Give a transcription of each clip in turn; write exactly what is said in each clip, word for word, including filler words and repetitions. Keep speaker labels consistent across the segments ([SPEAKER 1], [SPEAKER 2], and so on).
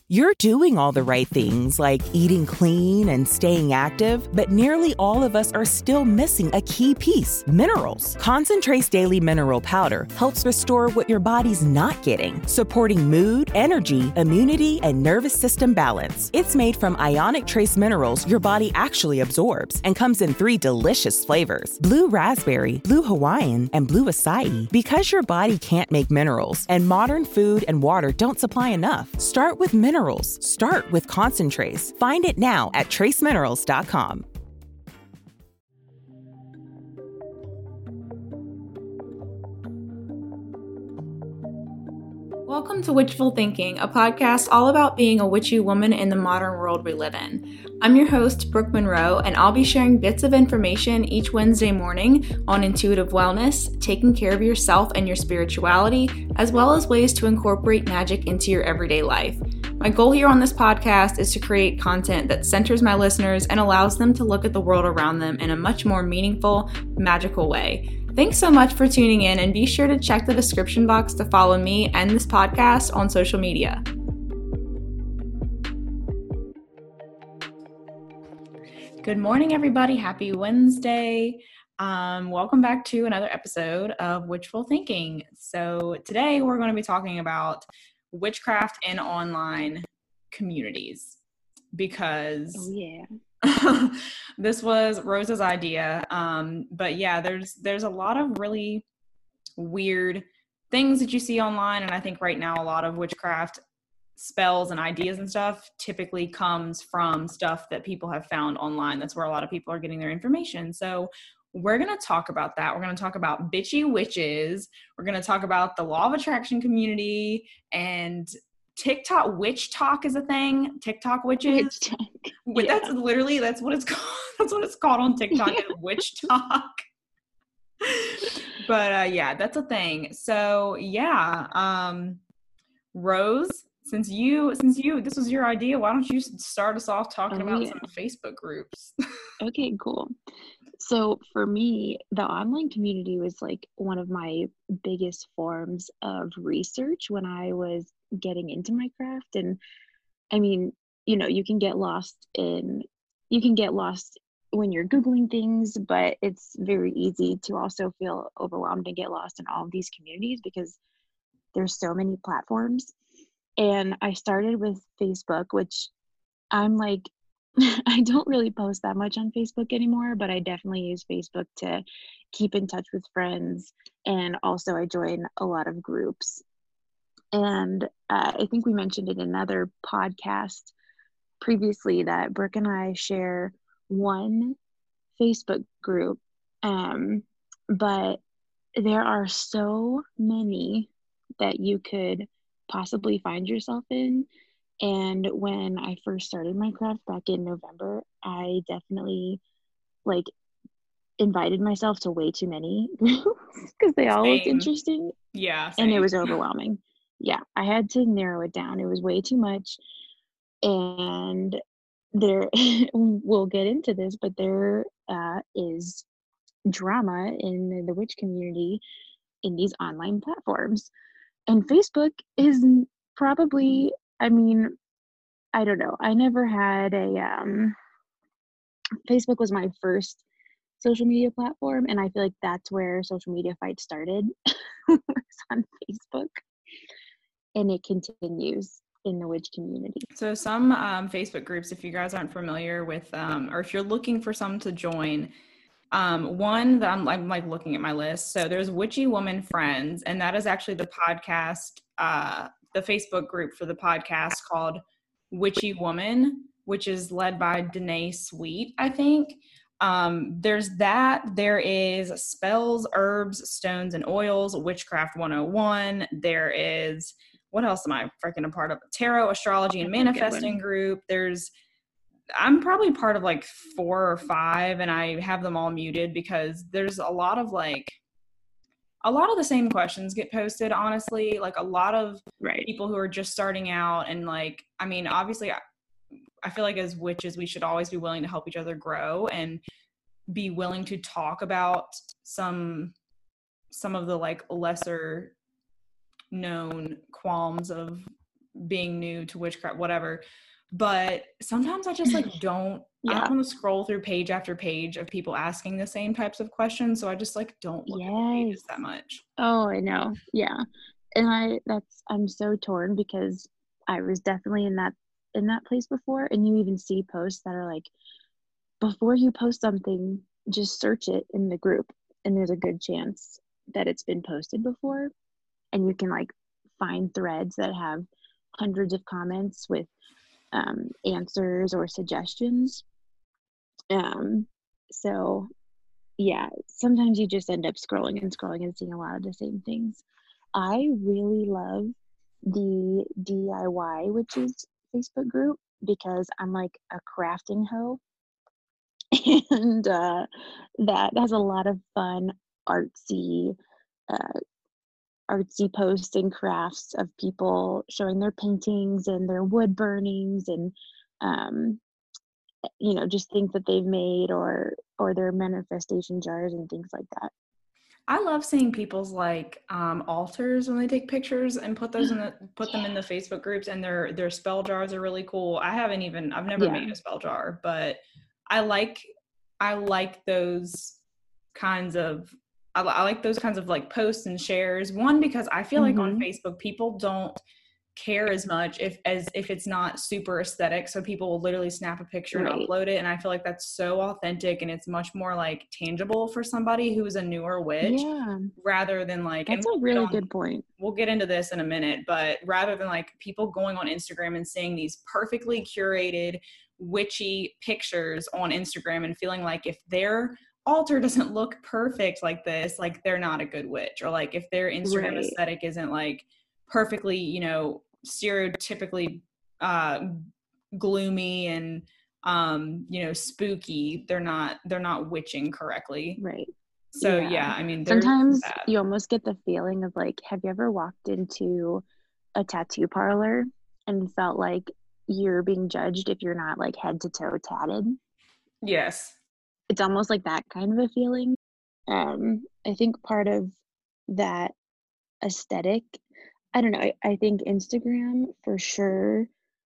[SPEAKER 1] You're doing all the right things like eating clean and staying active, but nearly all of us are still missing a key piece, minerals. Concentrate's Daily Mineral Powder helps restore what your body's not getting, supporting mood, energy, immunity, and nervous system balance. It's made from ionic trace minerals your body actually absorbs and comes in three delicious flavors: blue raspberry, blue Hawaiian, and blue acai. Because your body can't make minerals and modern food and water don't supply enough, start with minerals. Start with Concentrates. Find it now at trace minerals dot com.
[SPEAKER 2] Welcome to Witchful Thinking, a podcast all about being a witchy woman in the modern world we live in. I'm your host, Brooke Monroe, and I'll be sharing bits of information each Wednesday morning on intuitive wellness, taking care of yourself and your spirituality, as well as ways to incorporate magic into your everyday life. My goal here on this podcast is to create content that centers my listeners and allows them to look at the world around them in a much more meaningful, magical way. Thanks so much for tuning in, and be sure to check the description box to follow me and this podcast on social media. Good morning, everybody. Happy Wednesday. Um, welcome back to another episode of Witchful Thinking. So today we're going to be talking about witchcraft in online communities because
[SPEAKER 3] oh, yeah.
[SPEAKER 2] this was Rose's idea. Um, but yeah, there's there's a lot of really weird things that you see online, and I think right now a lot of witchcraft spells and ideas and stuff typically comes from stuff that people have found online. That's where a lot of people are getting their information. So we're going to talk about that. We're going to talk about bitchy witches. We're going to talk about the law of attraction community, and TikTok witch talk is a thing. TikTok witches.
[SPEAKER 3] Witch talk.
[SPEAKER 2] Yeah. That's literally, that's what it's called. That's what it's called on TikTok, is witch talk. But uh, yeah, that's a thing. So yeah, um, Rose, since you, since you, this was your idea, why don't you start us off talking
[SPEAKER 3] oh,
[SPEAKER 2] about
[SPEAKER 3] yeah.
[SPEAKER 2] some Facebook groups?
[SPEAKER 3] Okay, cool. So for me, the online community was like one of my biggest forms of research when I was getting into my craft. And I mean, you know, you can get lost in, you can get lost when you're Googling things, but it's very easy to also feel overwhelmed and get lost in all of these communities because there's so many platforms. And I started with Facebook, which I'm like, I don't really post that much on Facebook anymore, but I definitely use Facebook to keep in touch with friends. And also I join a lot of groups. And uh, I think we mentioned in another podcast previously that Brooke and I share one Facebook group. Um, but there are so many that you could possibly find yourself in. And when I first started my craft back in November, I definitely like invited myself to way too many groups because they all looked interesting.
[SPEAKER 2] Yeah. Same.
[SPEAKER 3] And it was overwhelming. Yeah, I had to narrow it down. It was way too much. And there, we'll get into this, but there uh, is drama in the witch community in these online platforms. And Facebook is probably, I mean, I don't know. I never had a, um, Facebook was my first social media platform. And I feel like that's where social media fight started, was on Facebook. And it continues in the witch community.
[SPEAKER 2] So some um, Facebook groups, if you guys aren't familiar with, um, or if you're looking for some to join, um, one that I'm, I'm like looking at my list. So there's Witchy Woman Friends, and that is actually the podcast, uh, the Facebook group for the podcast called Witchy Woman, which is led by Danae Sweet, I think. Um, there's that. There is Spells, Herbs, Stones, and Oils, Witchcraft one oh one. There is, what else am I freaking a part of? Tarot, Astrology, and Manifesting group. There's, I'm probably part of like four or five, and I have them all muted because there's a lot of like, a lot of the same questions get posted, honestly. Like a lot of
[SPEAKER 3] right.
[SPEAKER 2] people who are just starting out, and like, I mean, obviously, I, I feel like as witches, we should always be willing to help each other grow and be willing to talk about some, some of the like lesser known qualms of being new to witchcraft, whatever. But sometimes I just like don't, yeah. I don't want to scroll through page after page of people asking the same types of questions. So I just like don't look yes. at the pages that much.
[SPEAKER 3] Oh, I know. Yeah. And I, that's, I'm so torn because I was definitely in that, in that place before. And you even see posts that are like, before you post something, just search it in the group. And there's a good chance that it's been posted before. And you can like find threads that have hundreds of comments with um, answers or suggestions. Um, so yeah, sometimes you just end up scrolling and scrolling and seeing a lot of the same things. I really love the D I Y Witches Facebook group because I'm like a crafting hoe. And uh, that has a lot of fun artsy uh, artsy posts and crafts of people showing their paintings and their wood burnings and um, you know, just things that they've made or or their manifestation jars and things like that.
[SPEAKER 2] I love seeing people's like um, altars when they take pictures and put those in the put them in the Facebook groups, and their their spell jars are really cool. I haven't even I've never yeah. made a spell jar, but I like I like those kinds of I, I like those kinds of like posts and shares. One, because I feel mm-hmm. like on Facebook people don't care as much if as if it's not super aesthetic, so people will literally snap a picture right. and upload it, and I feel like that's so authentic and it's much more like tangible for somebody who is a newer witch yeah. rather than like
[SPEAKER 3] that's
[SPEAKER 2] we'll
[SPEAKER 3] a really
[SPEAKER 2] on,
[SPEAKER 3] good point.
[SPEAKER 2] We'll get into this in a minute, but rather than like people going on Instagram and seeing these perfectly curated witchy pictures on Instagram and feeling like if their altar doesn't look perfect like this, like they're not a good witch, or like if their Instagram right. aesthetic isn't like perfectly, you know, stereotypically uh gloomy and um you know spooky, they're not they're not witching correctly,
[SPEAKER 3] right?
[SPEAKER 2] So yeah, yeah I mean
[SPEAKER 3] sometimes
[SPEAKER 2] that.
[SPEAKER 3] You almost get the feeling of like, have you ever walked into a tattoo parlor and felt like you're being judged if you're not like head to toe tatted?
[SPEAKER 2] Yes,
[SPEAKER 3] it's almost like that kind of a feeling. um I think part of that aesthetic, I don't know, I, I think Instagram for sure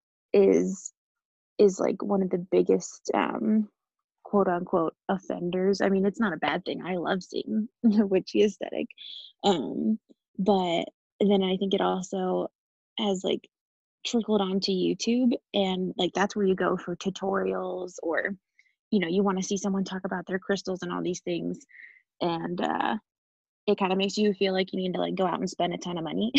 [SPEAKER 3] is is like one of the biggest um quote unquote offenders. I mean, it's not a bad thing. I love seeing the witchy aesthetic. Um, but then I think it also has like trickled onto YouTube, and like that's where you go for tutorials, or you know, you want to see someone talk about their crystals and all these things, and uh it kind of makes you feel like you need to like go out and spend a ton of money.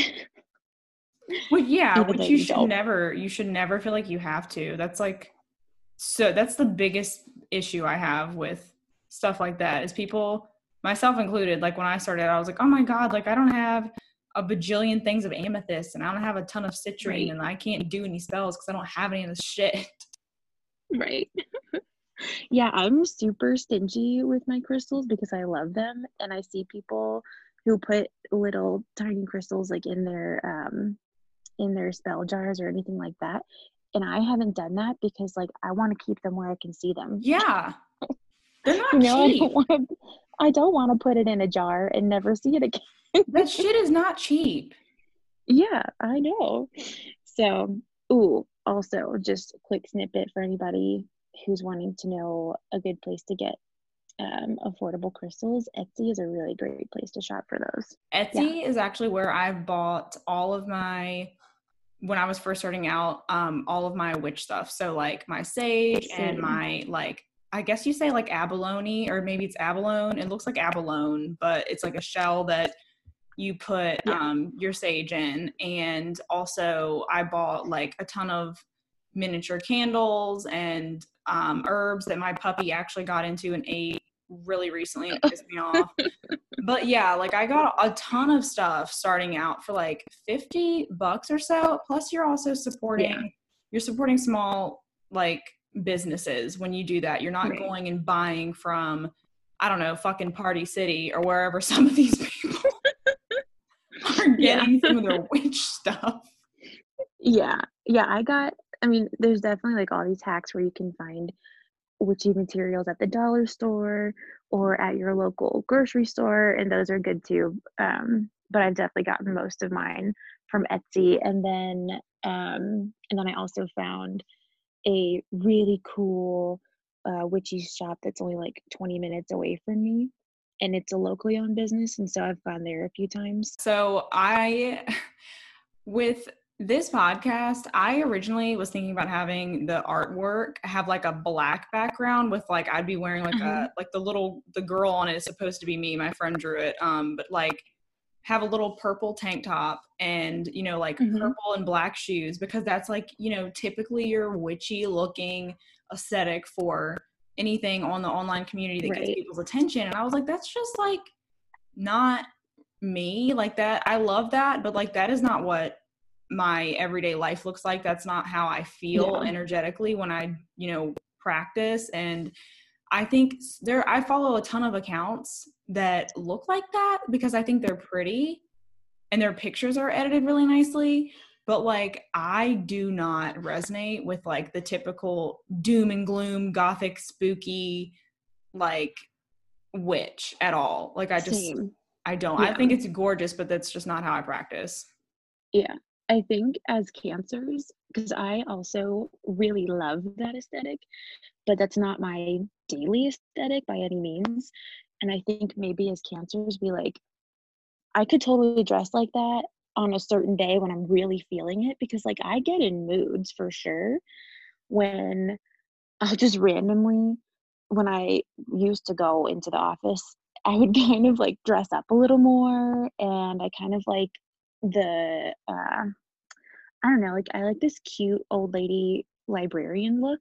[SPEAKER 2] Well, yeah, which you, you should don't. never, you should never feel like you have to. That's like, so that's the biggest issue I have with stuff like that is people, myself included, like when I started, I was like, oh my God, like I don't have a bajillion things of amethyst and I don't have a ton of citrine right. and I can't do any spells because I don't have any of this shit.
[SPEAKER 3] Right. Yeah, I'm super stingy with my crystals because I love them, and I see people who put little tiny crystals like in their um in their spell jars or anything like that, and I haven't done that because like I want to keep them where I can see them.
[SPEAKER 2] Yeah, they're not
[SPEAKER 3] you know,
[SPEAKER 2] cheap.
[SPEAKER 3] I don't want to I don't want to put it in a jar and never see it again.
[SPEAKER 2] That shit is not cheap.
[SPEAKER 3] Yeah, I know. So, ooh, also just a quick snippet for anybody who's wanting to know a good place to get um, affordable crystals. Etsy is a really great place to shop for those.
[SPEAKER 2] Etsy
[SPEAKER 3] yeah.
[SPEAKER 2] is actually where I bought all of my, when I was first starting out, um, all of my witch stuff. So like my sage Same. and my like, I guess you say like abalone, or maybe it's abalone. It looks like abalone, but it's like a shell that you put yeah. um, your sage in. And also I bought like a ton of miniature candles and um, herbs that my puppy actually got into and ate really recently, and it pissed me off. But yeah, like I got a ton of stuff starting out for like fifty bucks or so. Plus you're also supporting, yeah. you're supporting small like businesses when you do that. You're not right. going and buying from, I don't know, fucking Party City or wherever some of these people are getting yeah. some of their witch stuff.
[SPEAKER 3] Yeah. Yeah. I got, I mean, there's definitely like all these hacks where you can find witchy materials at the dollar store or at your local grocery store, and those are good too. Um, but I've definitely gotten most of mine from Etsy. And then um and then I also found a really cool uh witchy shop that's only like twenty minutes away from me, and it's a locally owned business, and so I've gone there a few times.
[SPEAKER 2] So I, with this podcast, I originally was thinking about having the artwork have like a black background with like, I'd be wearing like
[SPEAKER 3] Uh-huh.
[SPEAKER 2] a, like the little, the girl on it is supposed to be me. My friend drew it. Um, but like have a little purple tank top and, you know, like
[SPEAKER 3] Hmm.
[SPEAKER 2] purple and black shoes, because that's like, you know, typically your witchy looking aesthetic for anything on the online community that gets
[SPEAKER 3] Right.
[SPEAKER 2] people's attention. And I was like, that's just like not me. Like that, I love that, but like that is not what my everyday life looks like. That's not how I feel
[SPEAKER 3] Yeah.
[SPEAKER 2] energetically when I, you know, practice. And I think there, I follow a ton of accounts that look like that because I think they're pretty and their pictures are edited really nicely. But like, I do not resonate with like the typical doom and gloom, gothic, spooky, like witch at all. Like, I just,
[SPEAKER 3] Same.
[SPEAKER 2] I don't. I
[SPEAKER 3] Yeah.
[SPEAKER 2] think it's gorgeous, but that's just not how I practice.
[SPEAKER 3] Yeah. I think as cancers, because I also really love that aesthetic, but that's not my daily aesthetic by any means. And I think maybe as cancers, we like, I could totally dress like that on a certain day when I'm really feeling it, because like I get in moods for sure when I'll just randomly, when I used to go into the office, I would kind of like dress up a little more, and I kind of like the uh I don't know, like I like this cute old lady librarian look.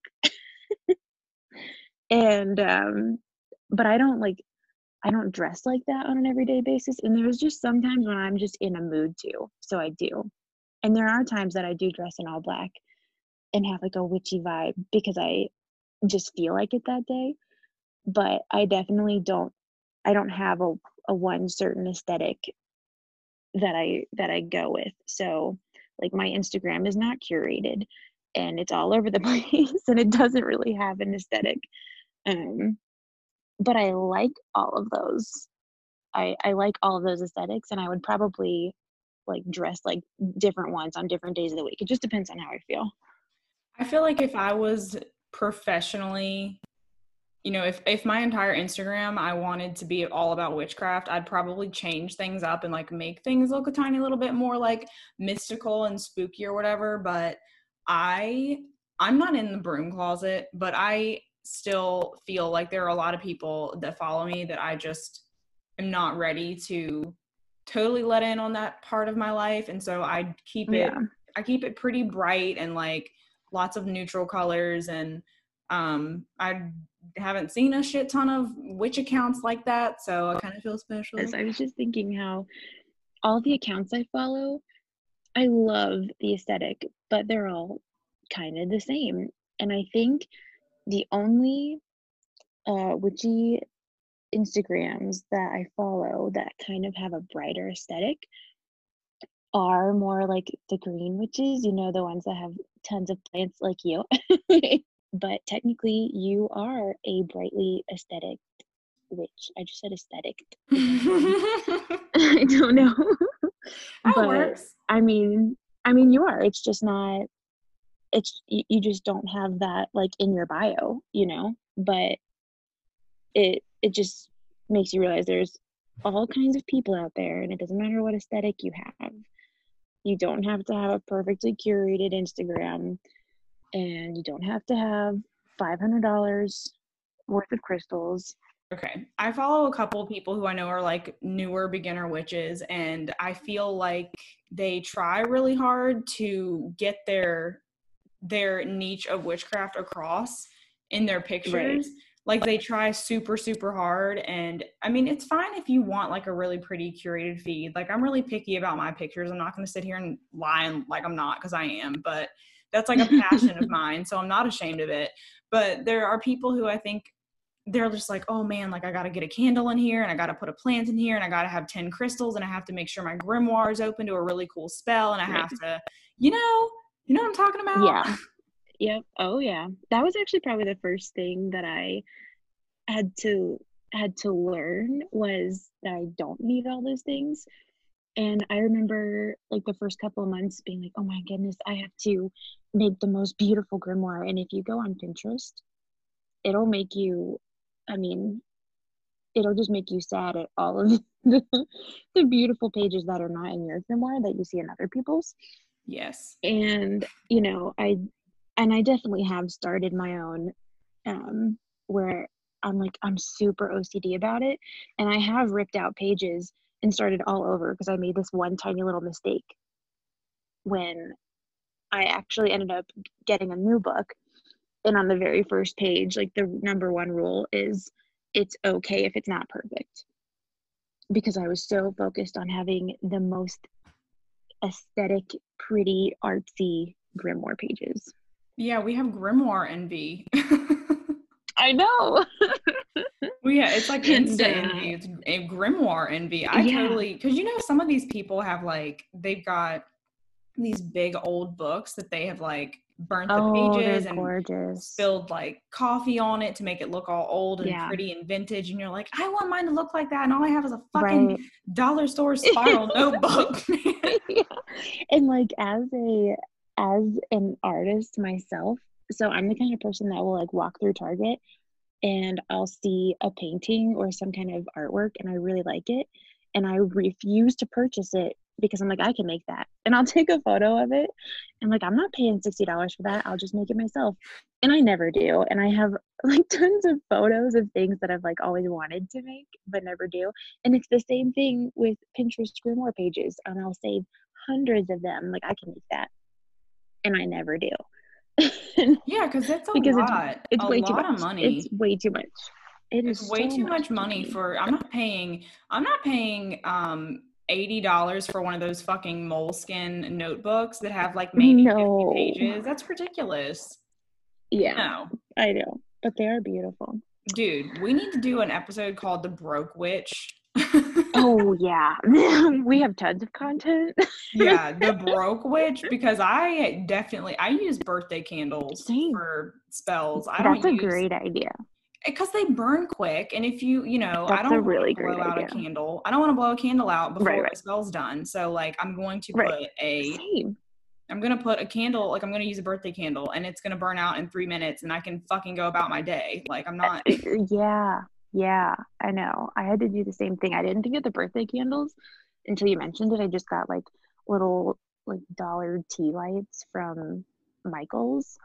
[SPEAKER 3] And um but I don't like I don't dress like that on an everyday basis, and there's just sometimes when I'm just in a mood to, so I do. And there are times that I do dress in all black and have like a witchy vibe because I just feel like it that day, but I definitely don't I don't have a a one certain aesthetic that I that I go with. So, like my Instagram is not curated and it's all over the place and it doesn't really have an aesthetic. Um, but I like all of those. I I like all of those aesthetics, and I would probably like dress like different ones on different days of the week. It just depends on how I feel.
[SPEAKER 2] I feel like if I was professionally, you know, if, if my entire Instagram, I wanted to be all about witchcraft, I'd probably change things up and like make things look a tiny little bit more like mystical and spooky or whatever. But I, I'm not in the broom closet, but I still feel like there are a lot of people that follow me that I just am not ready to totally let in on that part of my life. And so I keep it,
[SPEAKER 3] Yeah.
[SPEAKER 2] I keep it pretty bright and like lots of neutral colors. And um, I haven't seen a shit ton of witch accounts like that, so I kind of feel special.
[SPEAKER 3] As I was just thinking how all the accounts I follow, I love the aesthetic, but they're all kind of the same. And I think the only uh, witchy Instagrams that I follow that kind of have a brighter aesthetic are more like the green witches, you know, the ones that have tons of plants like you. But technically, you are a brightly aesthetic witch. I just said aesthetic. I don't know.
[SPEAKER 2] That
[SPEAKER 3] But
[SPEAKER 2] works.
[SPEAKER 3] I mean, I mean, you are. It's just not. It's you, you just don't have that like in your bio, you know. But it it just makes you realize there's all kinds of people out there, and it doesn't matter what aesthetic you have. You don't have to have a perfectly curated Instagram, and you don't have to have five hundred dollars worth of crystals.
[SPEAKER 2] Okay. I follow a couple people who I know are like newer beginner witches, and I feel like they try really hard to get their their niche of witchcraft across in their
[SPEAKER 3] Right.
[SPEAKER 2] pictures. Like they try super super hard, and I mean it's fine if you want like a really pretty curated feed. Like I'm really picky about my pictures. I'm not going to sit here and lie and like I'm not, because I am, but that's like a passion of mine, so I'm not ashamed of it. But there are people who I think they're just like, oh man, like I got to get a candle in here and I got to put a plant in here and I got to have ten crystals and I have to make sure my grimoire is open to a really cool spell and I
[SPEAKER 3] Right.
[SPEAKER 2] have to, you know, you know what I'm talking about?
[SPEAKER 3] Yeah. Yep. Oh yeah. That was actually probably the first thing that I had to had to learn, was that I don't need all those things. And I remember like the first couple of months being like, oh my goodness, I have to make the most beautiful grimoire. And if you go on Pinterest, it'll make you, I mean, it'll just make you sad at all of the, the beautiful pages that are not in your grimoire that you see in other people's.
[SPEAKER 2] Yes.
[SPEAKER 3] And, you know, I, and I definitely have started my own, um, where I'm like, I'm super O C D about it. And I have ripped out pages and started all over because I made this one tiny little mistake when I actually ended up getting a new book. And on the very first page, like the number one rule is it's okay if it's not perfect. Because I was so focused on having the most aesthetic, pretty, artsy grimoire pages.
[SPEAKER 2] Yeah, we have grimoire envy.
[SPEAKER 3] I know.
[SPEAKER 2] Well, yeah, it's like instant
[SPEAKER 3] And, uh,
[SPEAKER 2] envy. It's a grimoire envy. I
[SPEAKER 3] yeah.
[SPEAKER 2] totally, because you know, some of these people have like, they've got these big old books that they have like burnt the
[SPEAKER 3] Oh,
[SPEAKER 2] pages
[SPEAKER 3] they're
[SPEAKER 2] and
[SPEAKER 3] gorgeous.
[SPEAKER 2] spilled like coffee on it to make it look all old and
[SPEAKER 3] Yeah.
[SPEAKER 2] pretty and vintage. And you're like, I want mine to look like that. And all I have is a fucking
[SPEAKER 3] Right.
[SPEAKER 2] dollar store spiral notebook.
[SPEAKER 3] Yeah. And like as a as an artist myself, so I'm the kind of person that will like walk through Target and I'll see a painting or some kind of artwork and I really like it and I refuse to purchase it because I'm like, I can make that. And I'll take a photo of it and like, I'm not paying sixty dollars for that. I'll just make it myself. And I never do. And I have like tons of photos of things that I've like always wanted to make but never do. And it's the same thing with Pinterest grimoire pages. And I'll save hundreds of them. Like I can make that. And I never do.
[SPEAKER 2] Yeah, because that's a
[SPEAKER 3] because
[SPEAKER 2] lot.
[SPEAKER 3] it's it's
[SPEAKER 2] a
[SPEAKER 3] way
[SPEAKER 2] lot
[SPEAKER 3] too much.
[SPEAKER 2] of money.
[SPEAKER 3] It's way too much. It
[SPEAKER 2] It's
[SPEAKER 3] is
[SPEAKER 2] way
[SPEAKER 3] so
[SPEAKER 2] too much,
[SPEAKER 3] much
[SPEAKER 2] money for. I'm not paying. I'm not paying um eighty dollars for one of those fucking moleskin notebooks that have like maybe
[SPEAKER 3] no.
[SPEAKER 2] fifty pages. That's ridiculous.
[SPEAKER 3] Yeah,
[SPEAKER 2] No,
[SPEAKER 3] I know, but they are beautiful.
[SPEAKER 2] Dude, we need to do an episode called The Broke Witch.
[SPEAKER 3] Oh yeah, we have tons of content.
[SPEAKER 2] Yeah, The Broke Witch, because I definitely I use birthday candles
[SPEAKER 3] Same.
[SPEAKER 2] for spells. I
[SPEAKER 3] That's
[SPEAKER 2] don't
[SPEAKER 3] a
[SPEAKER 2] use,
[SPEAKER 3] great idea.
[SPEAKER 2] because they burn quick, and if you you know
[SPEAKER 3] That's
[SPEAKER 2] I don't
[SPEAKER 3] a really
[SPEAKER 2] want to blow
[SPEAKER 3] great
[SPEAKER 2] out
[SPEAKER 3] idea.
[SPEAKER 2] a candle. I don't want to blow a candle out before
[SPEAKER 3] Right,
[SPEAKER 2] the
[SPEAKER 3] right.
[SPEAKER 2] spell's done. So like I'm going to
[SPEAKER 3] Right.
[SPEAKER 2] put a
[SPEAKER 3] Same.
[SPEAKER 2] I'm gonna put a candle, like I'm gonna use a birthday candle, and it's gonna burn out in three minutes, and I can fucking go about my day. Like I'm not.
[SPEAKER 3] Yeah, yeah, I know. I had to do the same thing. I didn't think of the birthday candles until you mentioned it. I just got like little like dollar tea lights from Michael's.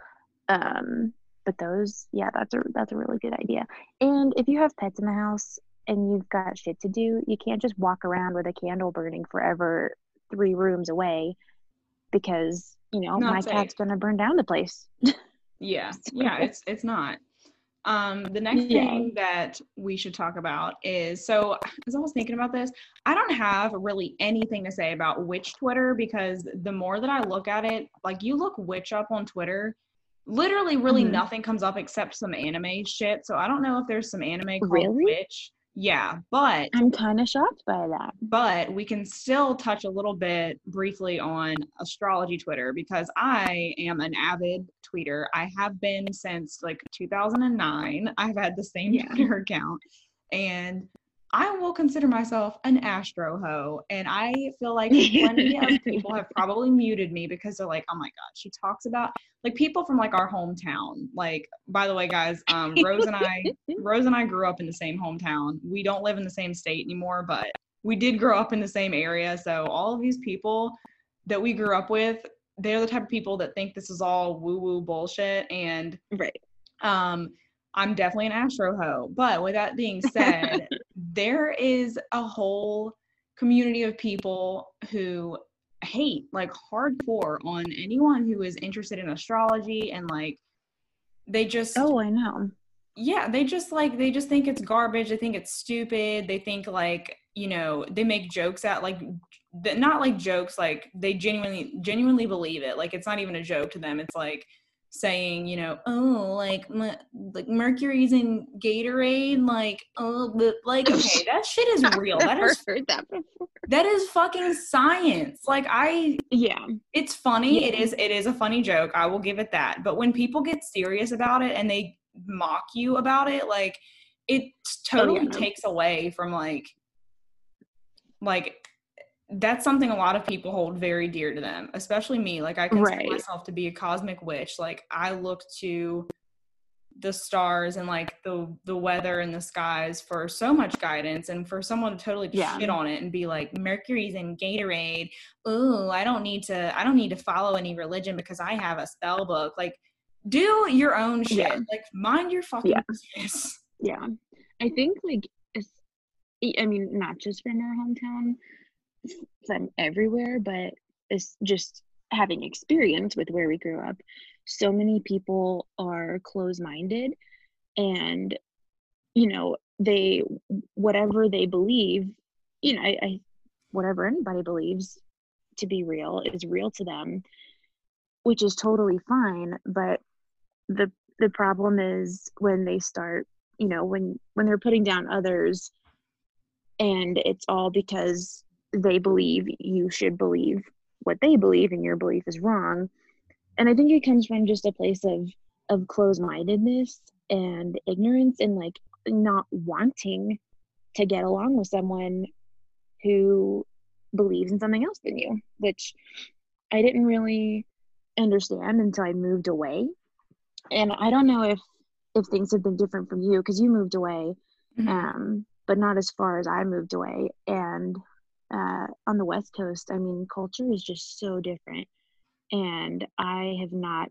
[SPEAKER 3] Um, but those, yeah, that's a that's a really good idea. And if you have pets in the house and you've got shit to do, you can't just walk around with a candle burning forever three rooms away because, you know,
[SPEAKER 2] Not
[SPEAKER 3] my
[SPEAKER 2] safe.
[SPEAKER 3] cat's gonna burn down the place.
[SPEAKER 2] Yeah,
[SPEAKER 3] So-
[SPEAKER 2] yeah, it's it's not. Um, the next
[SPEAKER 3] Yeah.
[SPEAKER 2] thing that we should talk about is, so as I was thinking about this, I don't have really anything to say about witch Twitter, because the more that I look at it, like you look witch up on Twitter, literally really
[SPEAKER 3] Mhm.
[SPEAKER 2] nothing comes up except some anime shit. So I don't know if there's some anime called
[SPEAKER 3] Really?
[SPEAKER 2] Witch. Yeah, but
[SPEAKER 3] I'm kind of shocked by that.
[SPEAKER 2] but we can still touch a little bit briefly on astrology Twitter, because I am an avid tweeter. I have been since like two thousand nine. I've had the same
[SPEAKER 3] Yeah.
[SPEAKER 2] Twitter account, and I will consider myself an astro hoe. And I feel like plenty of people have probably muted me because they're like, oh my God, she talks about like people from like our hometown. Like, by the way, guys, um, Rose and I, Rose and I grew up in the same hometown. We don't live in the same state anymore, but we did grow up in the same area. So all of these people that we grew up with, they're the type of people that think this is all woo-woo bullshit. And
[SPEAKER 3] Right.
[SPEAKER 2] um, I'm definitely an astro hoe. But with that being said, there is a whole community of people who hate like hardcore on anyone who is interested in astrology, and like they just
[SPEAKER 3] Oh, I know.
[SPEAKER 2] yeah, they just like they just think it's garbage. They think it's stupid. They think like, you know, they make jokes at like th- not like jokes, like they genuinely genuinely believe it. Like it's not even a joke to them. It's like saying, you know, oh, like m- like Mercury's in Gatorade, like oh, but like okay, that shit is real.
[SPEAKER 3] I've
[SPEAKER 2] That
[SPEAKER 3] never
[SPEAKER 2] is
[SPEAKER 3] heard that before.
[SPEAKER 2] that is fucking science. Like I
[SPEAKER 3] Yeah.
[SPEAKER 2] it's funny.
[SPEAKER 3] Yeah.
[SPEAKER 2] It is it is a funny joke. I will give it that. But when people get serious about it and they mock you about it, like it totally
[SPEAKER 3] Oh, yeah, no.
[SPEAKER 2] takes away from like like that's something a lot of people hold very dear to them, especially me. Like, I consider
[SPEAKER 3] Right.
[SPEAKER 2] myself to be a cosmic witch. Like, I look to the stars and like the the weather and the skies for so much guidance, and for someone to totally
[SPEAKER 3] Yeah.
[SPEAKER 2] shit on it and be like, Mercury's in Gatorade. Ooh, I don't need to I don't need to follow any religion because I have a spell book. Like, do your own shit.
[SPEAKER 3] Yeah.
[SPEAKER 2] Like, mind your fucking
[SPEAKER 3] Yeah.
[SPEAKER 2] business.
[SPEAKER 3] Yeah. I think like it's, I mean, not just from our hometown, from everywhere, but it's just having experience with where we grew up. So many people are closed-minded, and you know, they, whatever they believe, you know, I, I whatever anybody believes to be real is real to them, which is totally fine. But the the problem is when they start, you know, when when they're putting down others, and it's all because they believe you should believe what they believe and your belief is wrong. And I think it comes from just a place of of closed-mindedness and ignorance, and like not wanting to get along with someone who believes in something else than you, which I didn't really understand until I moved away. And I don't know if if things have been different from you, because you moved away,
[SPEAKER 2] Mhm.
[SPEAKER 3] um, but not as far as I moved away. And uh, on the West Coast, I mean, culture is just so different. And I have not,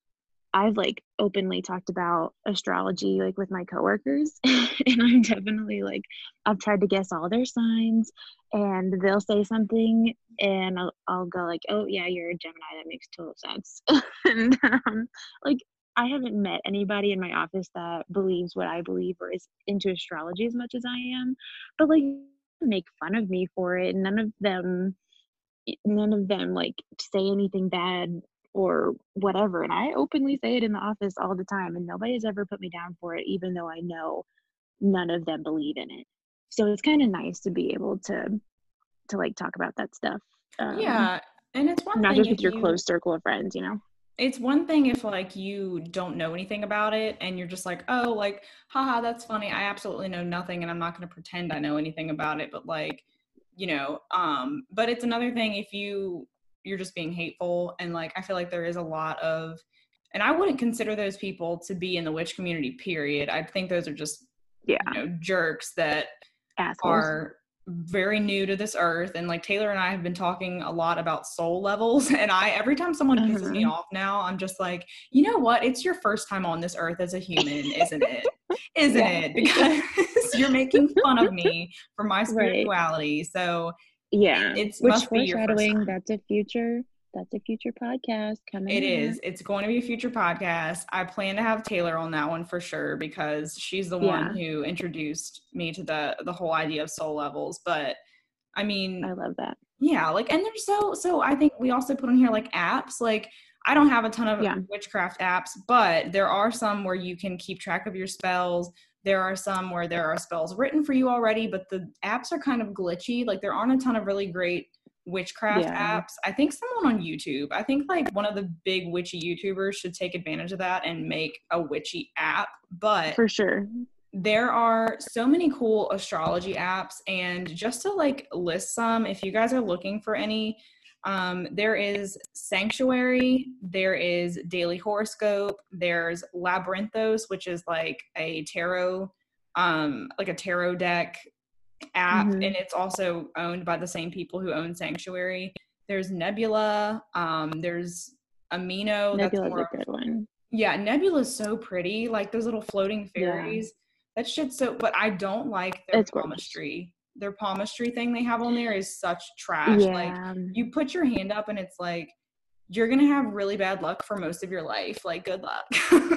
[SPEAKER 3] I've like openly talked about astrology like with my coworkers, and I'm definitely like, I've tried to guess all their signs, and they'll say something, and I'll, I'll go like, oh yeah, you're a Gemini, that makes total sense. And um, like, I haven't met anybody in my office that believes what I believe or is into astrology as much as I am, but like, make fun of me for it. None of them, none of them like say anything bad or whatever. And I openly say it in the office all the time, and nobody's ever put me down for it, even though I know none of them believe in it. So it's kind of nice to be able to to like talk about that stuff. Um,
[SPEAKER 2] Yeah, and it's one
[SPEAKER 3] not
[SPEAKER 2] thing
[SPEAKER 3] just with
[SPEAKER 2] if
[SPEAKER 3] your
[SPEAKER 2] you
[SPEAKER 3] closed circle of friends, you know?
[SPEAKER 2] it's one thing if like you don't know anything about it and you're just like, oh, like, haha, that's funny. I absolutely know nothing and I'm not going to pretend I know anything about it. But like, you know, um, but it's another thing if you you're just being hateful, and like I feel like there is a lot of, and I wouldn't consider those people to be in the witch community, period. I think those are just,
[SPEAKER 3] Yeah,
[SPEAKER 2] you know, jerks that
[SPEAKER 3] assholes.
[SPEAKER 2] are very new to this earth. And like Taylor and I have been talking a lot about soul levels, and I every time someone pisses me
[SPEAKER 3] Uh-huh.
[SPEAKER 2] off now, I'm just like, you know what, it's your first time on this earth as a human, isn't it? Isn't
[SPEAKER 3] Yeah,
[SPEAKER 2] it? Because you're making fun of me for my
[SPEAKER 3] right.
[SPEAKER 2] spirituality, so it
[SPEAKER 3] Yeah,
[SPEAKER 2] it's,
[SPEAKER 3] which
[SPEAKER 2] must be your first
[SPEAKER 3] foreshadowing,
[SPEAKER 2] time.
[SPEAKER 3] that's a future, that's a future podcast coming
[SPEAKER 2] It
[SPEAKER 3] up.
[SPEAKER 2] is. It's going to be a future podcast. I plan to have Taylor on that one for sure, because she's the one
[SPEAKER 3] Yeah,
[SPEAKER 2] who introduced me to the the whole idea of soul levels. But I mean,
[SPEAKER 3] I love that.
[SPEAKER 2] yeah, like, and there's so, so I think we also put on here like apps. Like, I don't have a ton of
[SPEAKER 3] Yeah.
[SPEAKER 2] witchcraft apps, but there are some where you can keep track of your spells. There are some where there are spells written for you already, but the apps are kind of glitchy. Like, there aren't a ton of really great witchcraft
[SPEAKER 3] Yeah,
[SPEAKER 2] apps. I think someone on YouTube, I think like one of the big witchy YouTubers should take advantage of that and make a witchy app. But
[SPEAKER 3] for sure.
[SPEAKER 2] there are so many cool astrology apps, and just to like list some, if you guys are looking for any, um, there is Sanctuary, there is Daily Horoscope, there's Labyrinthos, which is like a tarot, um, like a tarot deck app,
[SPEAKER 3] Mm-hmm.
[SPEAKER 2] and it's also owned by the same people who own Sanctuary. There's Nebula, um, there's Amino, that's
[SPEAKER 3] Nebula's
[SPEAKER 2] more
[SPEAKER 3] a
[SPEAKER 2] of,
[SPEAKER 3] good one.
[SPEAKER 2] yeah, Nebula's so pretty, like those little floating
[SPEAKER 3] Yeah,
[SPEAKER 2] fairies. That shit's so, but I don't like their
[SPEAKER 3] it's gorgeous.
[SPEAKER 2] palmistry. Their palmistry thing they have on there is such trash. Like,
[SPEAKER 3] Yeah,
[SPEAKER 2] you put your hand up and it's like, you're gonna have really bad luck for most of your life. Like, good luck.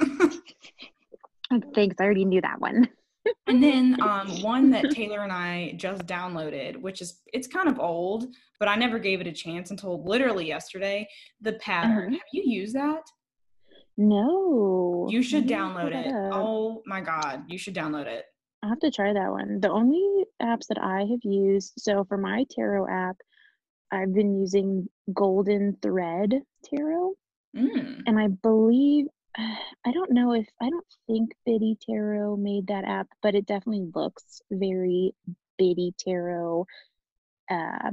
[SPEAKER 3] thanks. I already knew that one.
[SPEAKER 2] And then um, one that Taylor and I just downloaded, which is, it's kind of old, but I never gave it a chance until literally yesterday. The Pattern.
[SPEAKER 3] Uh-huh.
[SPEAKER 2] Have you used that?
[SPEAKER 3] No,
[SPEAKER 2] You
[SPEAKER 3] let
[SPEAKER 2] should
[SPEAKER 3] me pull
[SPEAKER 2] download
[SPEAKER 3] that
[SPEAKER 2] it.
[SPEAKER 3] up.
[SPEAKER 2] Oh my God, you should download it.
[SPEAKER 3] I'll have to try that one. The only apps that I have used, so for my tarot app, I've been using Golden Thread Tarot,
[SPEAKER 2] Mm.
[SPEAKER 3] and I believe, I don't know if, I don't think Biddy Tarot made that app, but it definitely looks very Biddy Tarot. Uh,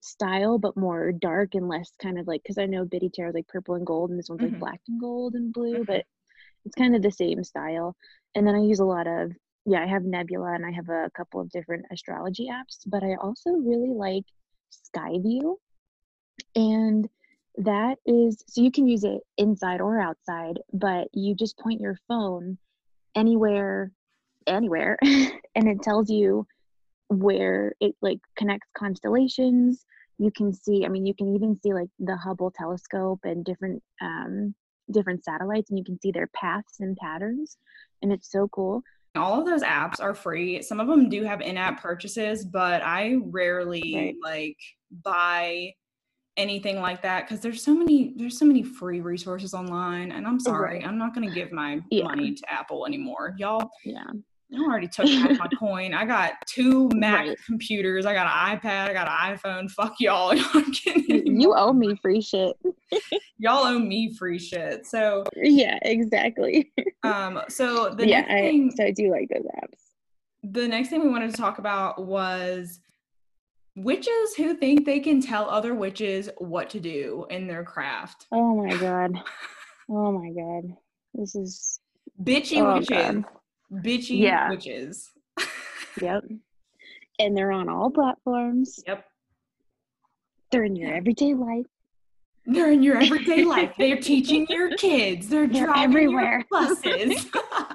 [SPEAKER 3] style, but more dark and less kind of like, because I know Biddy Tarot is like purple and gold, and this one's like
[SPEAKER 2] Mm-hmm.
[SPEAKER 3] black and gold and blue,
[SPEAKER 2] Mm-hmm.
[SPEAKER 3] but it's kind of the same style. And then I use a lot of, yeah, I have Nebula and I have a couple of different astrology apps, but I also really like Skyview. And that is, so you can use it inside or outside, but you just point your phone anywhere, anywhere, and it tells you where it like connects constellations. You can see, I mean, you can even see like the Hubble telescope and different um different satellites, and you can see their paths and patterns, and it's so cool.
[SPEAKER 2] All of those apps are free. Some of them do have in-app purchases, but I rarely
[SPEAKER 3] Right.
[SPEAKER 2] like buy anything like that because there's so many there's so many free resources online, and I'm sorry,
[SPEAKER 3] Right.
[SPEAKER 2] I'm not going to give my
[SPEAKER 3] Yeah.
[SPEAKER 2] money to Apple anymore. Y'all
[SPEAKER 3] Yeah.
[SPEAKER 2] y'all already took half my coin. I got two Mac
[SPEAKER 3] Right.
[SPEAKER 2] computers. I got an iPad. I got an iPhone. Fuck y'all. Y'all aren't getting any
[SPEAKER 3] You
[SPEAKER 2] more.
[SPEAKER 3] owe me free shit.
[SPEAKER 2] Y'all owe me free shit. So
[SPEAKER 3] Yeah, exactly.
[SPEAKER 2] um so the
[SPEAKER 3] yeah,
[SPEAKER 2] next
[SPEAKER 3] I,
[SPEAKER 2] thing
[SPEAKER 3] so I do like those apps.
[SPEAKER 2] the next thing we wanted to talk about was witches who think they can tell other witches what to do in their craft.
[SPEAKER 3] Oh my god. Oh my god. This is
[SPEAKER 2] Bitchy
[SPEAKER 3] oh
[SPEAKER 2] witches.
[SPEAKER 3] god.
[SPEAKER 2] Bitchy
[SPEAKER 3] Yeah.
[SPEAKER 2] witches.
[SPEAKER 3] Yep. And they're on all platforms.
[SPEAKER 2] Yep.
[SPEAKER 3] They're in your
[SPEAKER 2] Yeah.
[SPEAKER 3] everyday life.
[SPEAKER 2] They're in your everyday life. They're teaching your kids. They're,
[SPEAKER 3] They're
[SPEAKER 2] driving
[SPEAKER 3] everywhere.
[SPEAKER 2] your buses.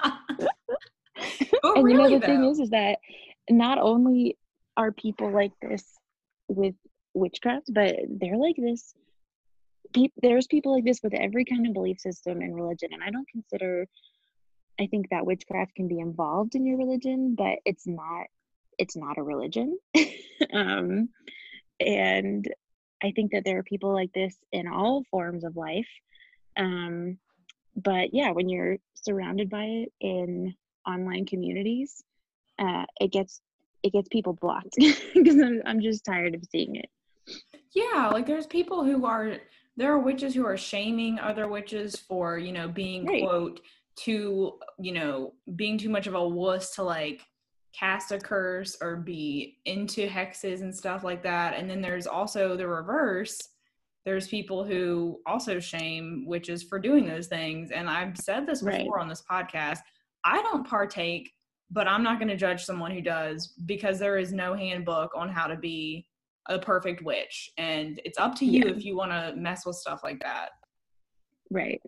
[SPEAKER 2] But
[SPEAKER 3] And
[SPEAKER 2] really,
[SPEAKER 3] you know the
[SPEAKER 2] though,
[SPEAKER 3] thing is is that not only are people like this with witchcraft, but they're like this pe- there's people like this with every kind of belief system and religion. And I don't consider, I think that witchcraft can be involved in your religion, but it's not it's not a religion. um and I think that there are people like this in all forms of life. um but yeah, when you're surrounded by it in online communities, uh it gets it gets people blocked because I'm, I'm just tired of seeing it.
[SPEAKER 2] yeah, like there's people who are, there are witches who are shaming other witches for, you know, being,
[SPEAKER 3] Right.
[SPEAKER 2] quote, too, you know, being too much of a wuss to like cast a curse or be into hexes and stuff like that. And then there's also the reverse. There's people who also shame witches for doing those things. And I've said this before
[SPEAKER 3] Right.
[SPEAKER 2] on this podcast. I don't partake, but I'm not going to judge someone who does, because there is no handbook on how to be a perfect witch. And it's up to you
[SPEAKER 3] Yeah.
[SPEAKER 2] if you want to mess with stuff like that.
[SPEAKER 3] Right.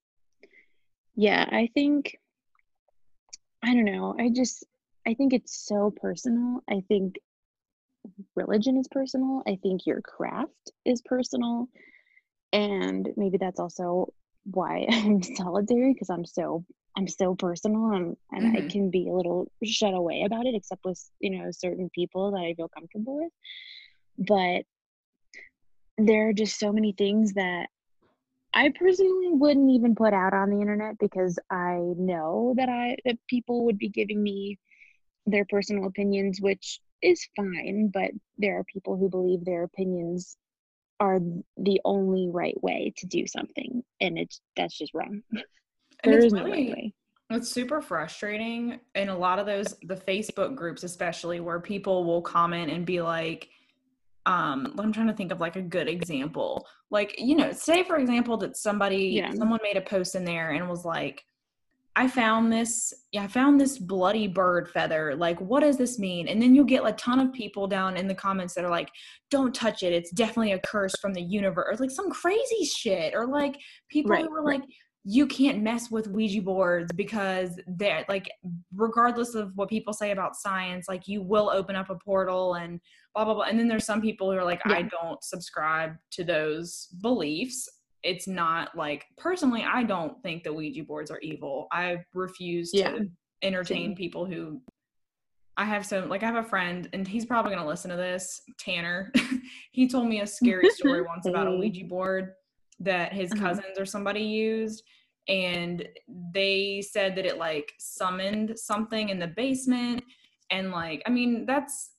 [SPEAKER 3] Yeah, I think, I don't know. I just, I think it's so personal. I think religion is personal. I think your craft is personal. And maybe that's also why I'm solitary, because I'm so, I'm so personal, and, and
[SPEAKER 2] Mm-hmm.
[SPEAKER 3] I can be a little shut away about it, except with, you know, certain people that I feel comfortable with. But there are just so many things that I personally wouldn't even put out on the internet, because I know that I that people would be giving me their personal opinions, which is fine, but there are people who believe their opinions are the only right way to do something, and it's that's just wrong.
[SPEAKER 2] And
[SPEAKER 3] There
[SPEAKER 2] it's
[SPEAKER 3] is no
[SPEAKER 2] really,
[SPEAKER 3] right way.
[SPEAKER 2] it's super frustrating in a lot of those, the Facebook groups especially, where people will comment and be like, um I'm trying to think of like a good example. Like, you know, say for example that somebody
[SPEAKER 3] Yeah.
[SPEAKER 2] someone made a post in there and was like, I found this, yeah, I found this bloody bird feather. Like, what does this mean? And then you'll get a ton of people down in the comments that are like, don't touch it. It's definitely a curse from the universe. Or like some crazy shit. Or like people
[SPEAKER 3] Right,
[SPEAKER 2] who were
[SPEAKER 3] right.
[SPEAKER 2] like, you can't mess with Ouija boards because they're like, regardless of what people say about science, like you will open up a portal and blah, blah, blah. And then there's some people who are like,
[SPEAKER 3] Yeah.
[SPEAKER 2] I don't subscribe to those beliefs. It's not like, personally, I don't think the Ouija boards are evil. I refuse
[SPEAKER 3] Yeah,
[SPEAKER 2] to entertain
[SPEAKER 3] same.
[SPEAKER 2] people who, I have some, like I have a friend and he's probably going to listen to this, Tanner. He told me a scary story once about a
[SPEAKER 3] Hey.
[SPEAKER 2] Ouija board that his
[SPEAKER 3] Uh-huh.
[SPEAKER 2] cousins or somebody used. And they said that it like summoned something in the basement. And like, I mean, that's,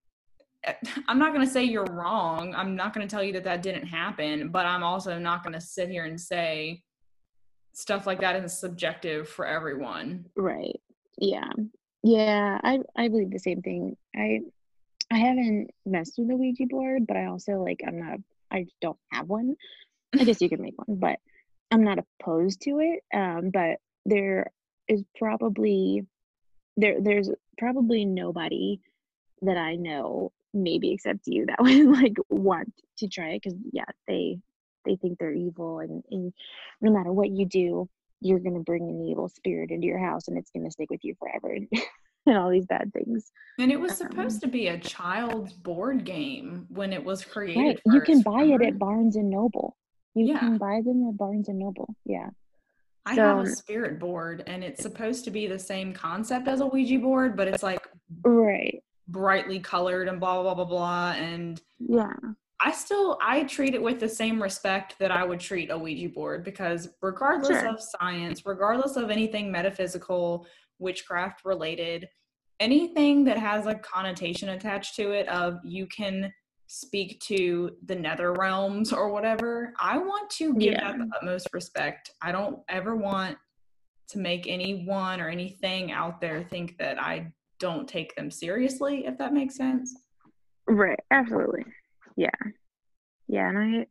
[SPEAKER 2] I'm not going to say you're wrong. I'm not going to tell you that that didn't happen, but I'm also not going to sit here and say stuff like that is subjective for everyone.
[SPEAKER 3] Right. Yeah. Yeah, I I believe the same thing. I I haven't messed with the Ouija board, but I also like I'm not I don't have one. I guess you could make one, but I'm not opposed to it. Um, but there is probably there there's probably nobody that I know, maybe except you, that would like want to try it because yeah, they they think they're evil, and, and no matter what you do, you're gonna bring an evil spirit into your house and it's gonna stick with you forever and all these bad things.
[SPEAKER 2] And it was
[SPEAKER 3] Um,
[SPEAKER 2] supposed to be a child's board game when it was created
[SPEAKER 3] right. You can
[SPEAKER 2] first,
[SPEAKER 3] buy it
[SPEAKER 2] remember?
[SPEAKER 3] at Barnes and Noble. You
[SPEAKER 2] Yeah.
[SPEAKER 3] can buy them at Barnes and Noble. Yeah.
[SPEAKER 2] I have a
[SPEAKER 3] So
[SPEAKER 2] spirit board and it's supposed to be the same concept as a Ouija board, but it's like
[SPEAKER 3] right.
[SPEAKER 2] brightly colored and blah, blah, blah, blah, blah. And
[SPEAKER 3] Yeah.
[SPEAKER 2] I still, I treat it with the same respect that I would treat a Ouija board because regardless
[SPEAKER 3] Sure.
[SPEAKER 2] of science, regardless of anything metaphysical, witchcraft related, anything that has a connotation attached to it of you can speak to the nether realms or whatever, I want to give
[SPEAKER 3] Yeah.
[SPEAKER 2] that the utmost respect. I don't ever want to make anyone or anything out there think that I don't take them seriously, if that makes sense.
[SPEAKER 3] Right. Absolutely. Yeah. Yeah. And I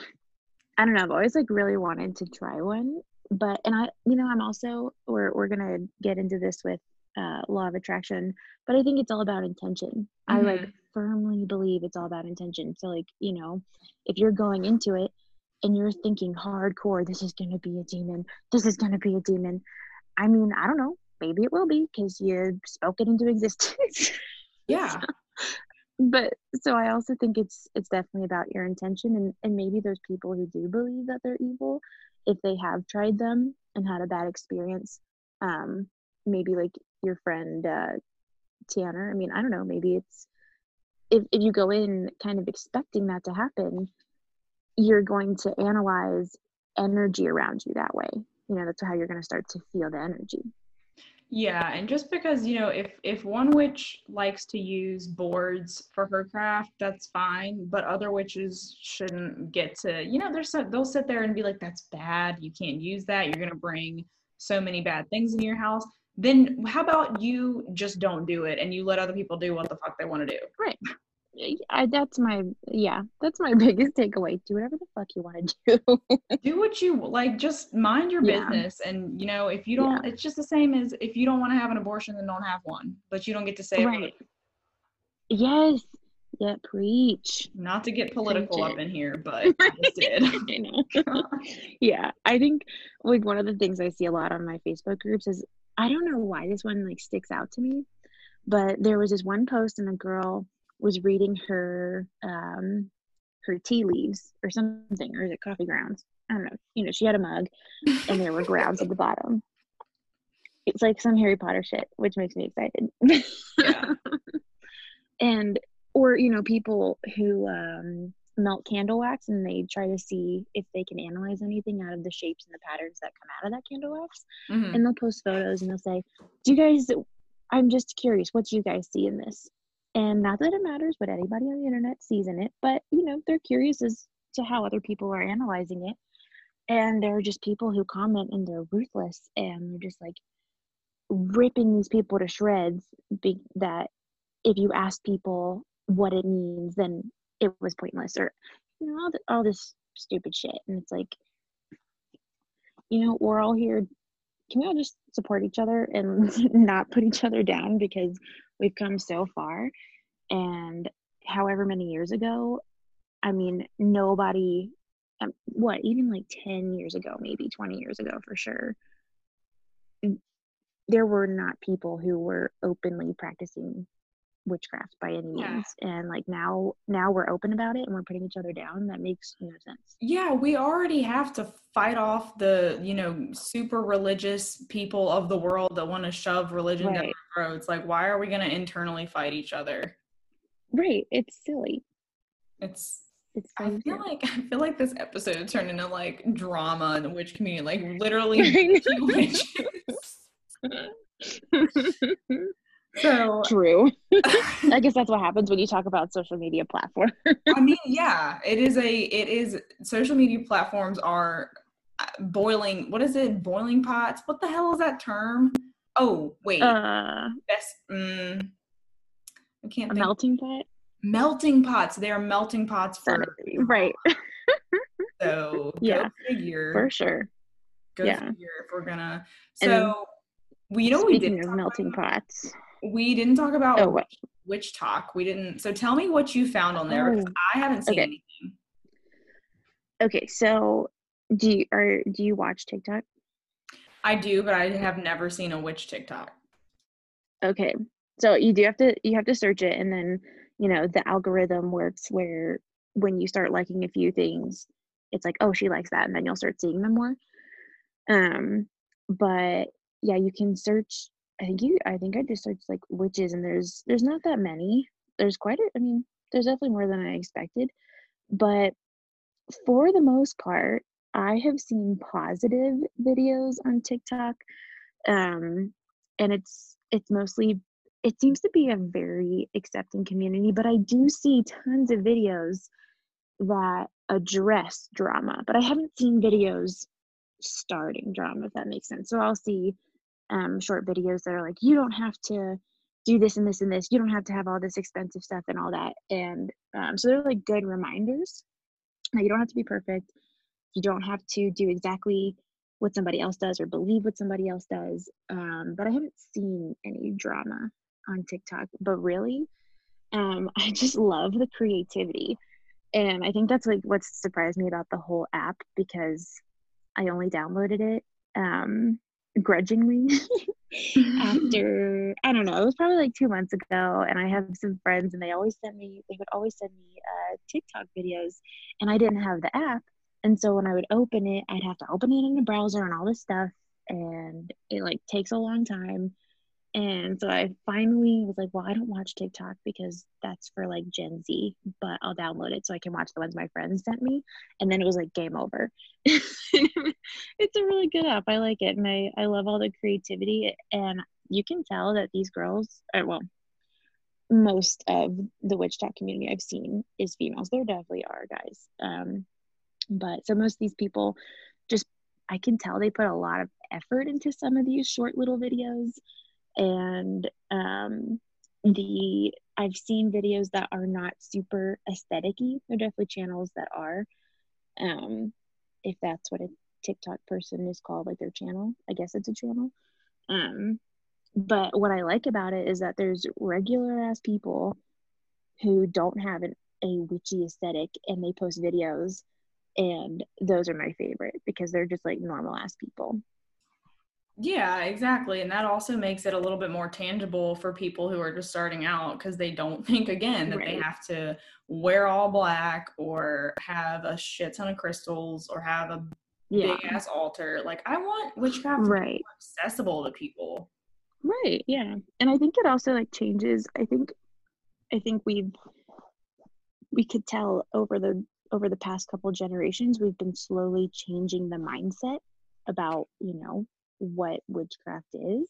[SPEAKER 3] I don't know, I've always like really wanted to try one. But and I you know, I'm also we're we're gonna get into this with uh law of attraction, but I think it's all about intention. I like
[SPEAKER 2] Mm-hmm.
[SPEAKER 3] firmly believe it's all about intention. So like, you know, if you're going into it and you're thinking hardcore, this is gonna be a demon, this is gonna be a demon. I mean, I don't know, maybe it will be because you spoke it into existence.
[SPEAKER 2] Yeah.
[SPEAKER 3] But so I also think it's it's definitely about your intention, and and maybe those people who do believe that they're evil, if they have tried them and had a bad experience, um maybe like your friend uh Tanner, I mean, I don't know, maybe it's if, if you go in kind of expecting that to happen, you're going to analyze energy around you that way. You know, that's how you're going to start to feel the energy.
[SPEAKER 2] Yeah, and just because, you know, if if one witch likes to use boards for her craft, that's fine, but other witches shouldn't get to, you know, they're so, they'll sit there and be like, that's bad, you can't use that, you're going to bring so many bad things in your house. Then how about you just don't do it and you let other people do what the fuck they want to do?
[SPEAKER 3] Right. I, that's my yeah that's my biggest takeaway. Do whatever the fuck you want to do.
[SPEAKER 2] Do what you like, just mind your
[SPEAKER 3] Yeah.
[SPEAKER 2] business. And, you know, if you
[SPEAKER 3] Yeah.
[SPEAKER 2] don't, it's just the same as if you don't want to have an abortion, then don't have one, but you don't get to say it.
[SPEAKER 3] Right. Yes. Yeah, preach.
[SPEAKER 2] Not to get political
[SPEAKER 3] Preach
[SPEAKER 2] up
[SPEAKER 3] it.
[SPEAKER 2] in here, but I just did.
[SPEAKER 3] I know. Yeah, I think like one of the things I see a lot on my Facebook groups is, I don't know why this one like sticks out to me, but there was this one post and a girl was reading her um her tea leaves or something, or is it coffee grounds? I don't know. You know, she had a mug and there were grounds at the bottom. It's like some Harry Potter shit, which makes me excited.
[SPEAKER 2] Yeah.
[SPEAKER 3] And or you know, people who um melt candle wax and they try to see if they can analyze anything out of the shapes and the patterns that come out of that candle wax.
[SPEAKER 2] Mm-hmm.
[SPEAKER 3] And they'll post photos and they'll say, do you guys, I'm just curious, what do you guys see in this? And not that it matters what anybody on the internet sees in it, but you know, they're curious as to how other people are analyzing it. And there are just people who comment and they're ruthless and they're just like ripping these people to shreds, be, that if you ask people what it means, then it was pointless, or you know, all, the, all this stupid shit. And it's like, you know, we're all here, can we all just support each other and not put each other down, because we've come so far. And however many years ago, I mean, nobody um, what even like ten years ago, maybe twenty years ago for sure, there were not people who were openly practicing witchcraft by any
[SPEAKER 2] Yeah.
[SPEAKER 3] means. And like now now we're open about it and we're putting each other down. That makes no sense.
[SPEAKER 2] Yeah, we already have to fight off the, you know, super religious people of the world that want to shove religion down
[SPEAKER 3] Right.
[SPEAKER 2] our throats. Like, why are we going to internally fight each other?
[SPEAKER 3] Right. It's silly.
[SPEAKER 2] It's
[SPEAKER 3] It's so
[SPEAKER 2] I feel
[SPEAKER 3] silly.
[SPEAKER 2] like I feel like this episode turned into like drama in the witch community, like literally
[SPEAKER 3] I
[SPEAKER 2] witches. So
[SPEAKER 3] True. I guess that's what happens when you talk about social media platforms.
[SPEAKER 2] I mean, yeah, it is a it is social media platforms are boiling. What is it? Boiling pots? What the hell is that term? Oh, wait.
[SPEAKER 3] Uh,
[SPEAKER 2] Best. Mm, I can't
[SPEAKER 3] a
[SPEAKER 2] think.
[SPEAKER 3] melting pot.
[SPEAKER 2] Melting pots. They are melting pots for
[SPEAKER 3] right.
[SPEAKER 2] So
[SPEAKER 3] yeah,
[SPEAKER 2] go figure.
[SPEAKER 3] For sure.
[SPEAKER 2] Go
[SPEAKER 3] yeah.
[SPEAKER 2] figure if we're gonna.
[SPEAKER 3] And
[SPEAKER 2] So we you know we
[SPEAKER 3] speaking
[SPEAKER 2] didn't
[SPEAKER 3] of
[SPEAKER 2] talk
[SPEAKER 3] melting
[SPEAKER 2] about,
[SPEAKER 3] pots.
[SPEAKER 2] We didn't talk about
[SPEAKER 3] oh, what?
[SPEAKER 2] witch, witch talk. We didn't. So tell me what you found on there, because
[SPEAKER 3] Oh,
[SPEAKER 2] I haven't seen
[SPEAKER 3] okay.
[SPEAKER 2] anything.
[SPEAKER 3] Okay, so do you are do you watch TikTok?
[SPEAKER 2] I do, but I have never seen a witch TikTok.
[SPEAKER 3] Okay, so you do have to you have to search it, and then you know the algorithm works where when you start liking a few things, it's like, oh, she likes that, and then you'll start seeing them more. Um, but yeah, you can search. I think you. I think I just searched like witches, and there's there's not that many. There's quite a. I mean, there's definitely more than I expected, but for the most part, I have seen positive videos on TikTok, um, and it's it's mostly it seems to be a very accepting community. But I do see tons of videos that address drama, but I haven't seen videos starting drama, if that makes sense. So I'll see um, short videos that are like, you don't have to do this and this and this. You don't have to have all this expensive stuff and all that. And um, so they're like good reminders. Now, you don't have to be perfect. You don't have to do exactly what somebody else does or believe what somebody else does. Um, but I haven't seen any drama on TikTok. But really, um, I just love the creativity. And I think that's like what surprised me about the whole app, because I only downloaded it um, grudgingly after, I don't know, it was probably like two months ago. And I have some friends, and they always send me, they would always send me uh, TikTok videos, and I didn't have the app. And so when I would open it, I'd have to open it in a browser and all this stuff. And it like takes a long time. And so I finally was like, well, I don't watch TikTok because that's for like Gen Z, but I'll download it so I can watch the ones my friends sent me. And then it was like game over. It's a really good app. I like it. And I, I love all the creativity. And you can tell that these girls, or well, most of the witch talk community I've seen is females. There definitely are guys. Um, but so most of these people just, I can tell they put a lot of effort into some of these short little videos. And um, the I've seen videos that are not super aesthetic-y. There are definitely channels that are, um, if that's what a TikTok person is called, like their channel. I guess it's a channel. Um, but what I like about it is that there's regular ass people who don't have an, a witchy aesthetic, and they post videos, and those are my favorite because they're just like normal ass people.
[SPEAKER 2] Yeah, exactly. And that also makes it a little bit more tangible for people who are just starting out, because they don't think, again, that right. they have to wear all black or have a shit ton of crystals or have a yeah. big ass altar. Like, I want witchcraft to right. be more accessible to people.
[SPEAKER 3] Right. Yeah. And I think it also like changes. I think, I think we've, we could tell over the, over the past couple generations, we've been slowly changing the mindset about, you know, what witchcraft is.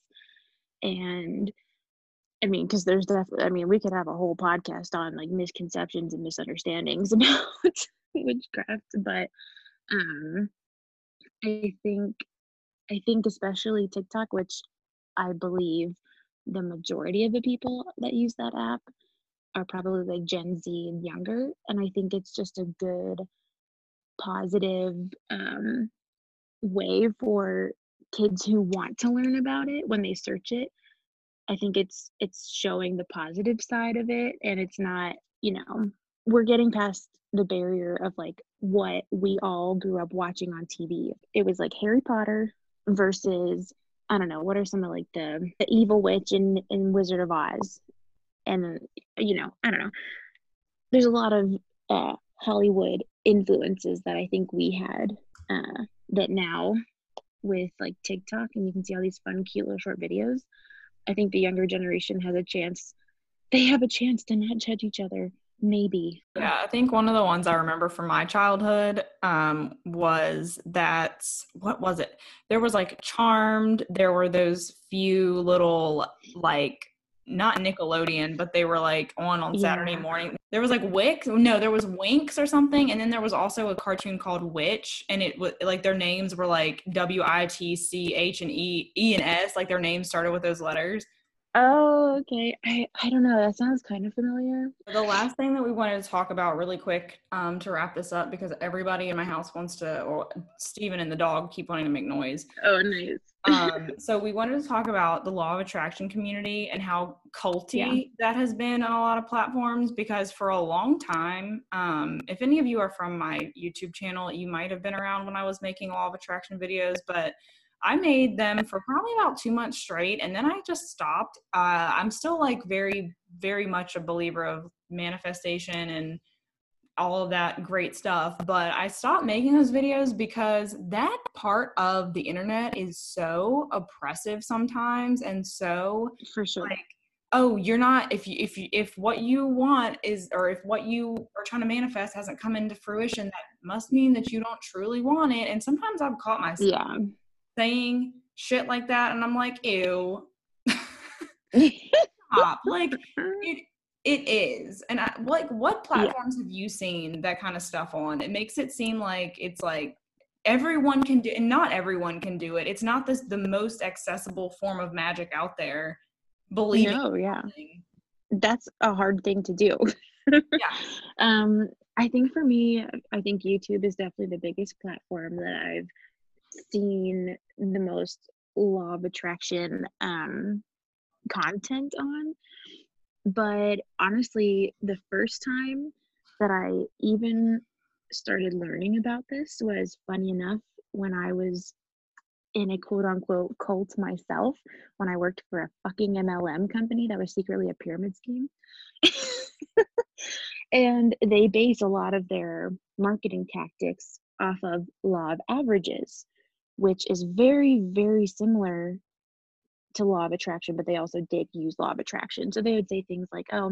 [SPEAKER 3] And I mean, because there's definitely, I mean, we could have a whole podcast on like misconceptions and misunderstandings about witchcraft, but um I think I think especially TikTok, which I believe the majority of the people that use that app are probably like Gen Z and younger, and I think it's just a good positive um way for kids who want to learn about it when they search it. I think it's it's showing the positive side of it, and it's not, you know, we're getting past the barrier of like what we all grew up watching on T V. It was like Harry Potter versus, I don't know, what are some of like the, the evil witch in, in Wizard of Oz. And, you know, I don't know. There's a lot of uh, Hollywood influences that I think we had uh, that now with like TikTok, and you can see all these fun, cute little short videos. I think the younger generation has a chance. They have a chance to not judge each other, maybe.
[SPEAKER 2] Yeah, I think one of the ones I remember from my childhood um, was that, what was it? There was like Charmed. There were those few little like, not Nickelodeon, but they were like on on Saturday yeah. morning. There was like Wix. No, there was Winx or something. And then there was also a cartoon called Witch. And it was like their names were like W I T C H and E, E and S. Like their names started with those letters.
[SPEAKER 3] Oh, okay. I I don't know. That sounds kind of familiar.
[SPEAKER 2] The last thing that we wanted to talk about really quick, um, to wrap this up, because everybody in my house wants to, or Steven and the dog keep wanting to make noise.
[SPEAKER 3] Oh, nice.
[SPEAKER 2] Um, so we wanted to talk about the law of attraction community and how culty
[SPEAKER 3] Yeah.
[SPEAKER 2] that has been on a lot of platforms, because for a long time, um, if any of you are from my YouTube channel, you might have been around when I was making law of attraction videos, but I made them for probably about two months straight, and then I just stopped. Uh, I'm still like very, very much a believer of manifestation and all of that great stuff, but I stopped making those videos because that part of the internet is so oppressive sometimes, and so
[SPEAKER 3] For sure.
[SPEAKER 2] like, oh, you're not, if you if you if what you want is, or if what you are trying to manifest hasn't come into fruition, that must mean that you don't truly want it. And sometimes I've caught myself
[SPEAKER 3] Yeah.
[SPEAKER 2] saying shit like that, and I'm like, ew. Stop. Like, it it is. And I, like, what
[SPEAKER 3] Yeah.
[SPEAKER 2] platforms have you seen that kind of stuff on? It makes it seem like it's like everyone can do, and not everyone can do it. It's not this the most accessible form of magic out there. Believing
[SPEAKER 3] No, yeah.
[SPEAKER 2] something.
[SPEAKER 3] That's a hard thing to do.
[SPEAKER 2] Yeah.
[SPEAKER 3] Um, I think for me, I think YouTube is definitely the biggest platform that I've seen the most law of attraction um content on. But honestly, the first time that I even started learning about this was, funny enough, when I was in a quote unquote cult myself, when I worked for a fucking M L M company that was secretly a pyramid scheme. And they base a lot of their marketing tactics off of law of averages, which is very, very similar to law of attraction, but they also did use law of attraction. So they would say things like, oh,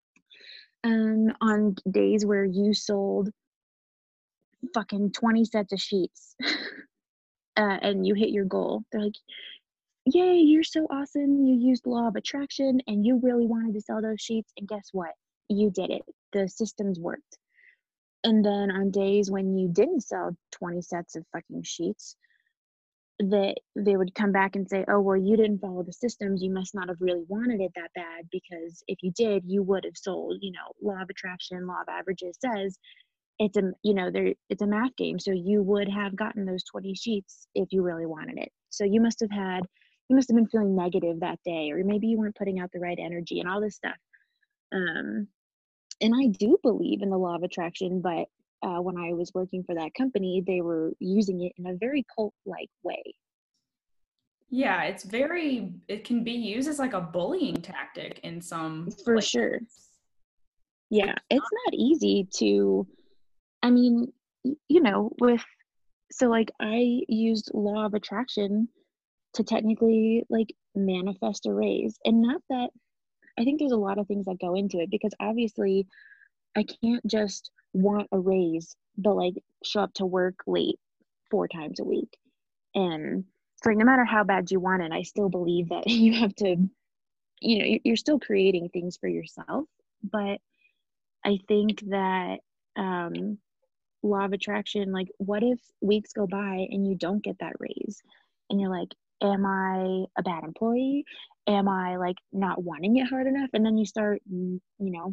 [SPEAKER 3] um, on days where you sold fucking twenty sets of sheets uh, and you hit your goal, they're like, yay, you're so awesome. You used law of attraction and you really wanted to sell those sheets. And guess what? You did it. The systems worked. And then on days when you didn't sell twenty sets of fucking sheets, that they would come back and say, oh, well, you didn't follow the systems. You must not have really wanted it that bad, because if you did, you would have sold. You know, law of attraction, law of averages says it's a, you know, there, it's a math game. So you would have gotten those twenty sheets if you really wanted it. So you must have had, you must have been feeling negative that day, or maybe you weren't putting out the right energy and all this stuff. Um, and I do believe in the law of attraction, but uh, when I was working for that company, they were using it in a very cult-like way.
[SPEAKER 2] Yeah, it's very, it can be used as like a bullying tactic in some
[SPEAKER 3] For
[SPEAKER 2] places.
[SPEAKER 3] sure. Yeah, it's not easy to, I mean, you know, with, so like I used law of attraction to technically like manifest a raise. And not that, I think there's a lot of things that go into it, because obviously I can't just want a raise, but like show up to work late four times a week. And so like, no matter how bad you want it, I still believe that you have to, you know, you're still creating things for yourself. But I think that um, law of attraction, like, what if weeks go by and you don't get that raise? And you're like, am I a bad employee? Am I like not wanting it hard enough? And then you start, you know,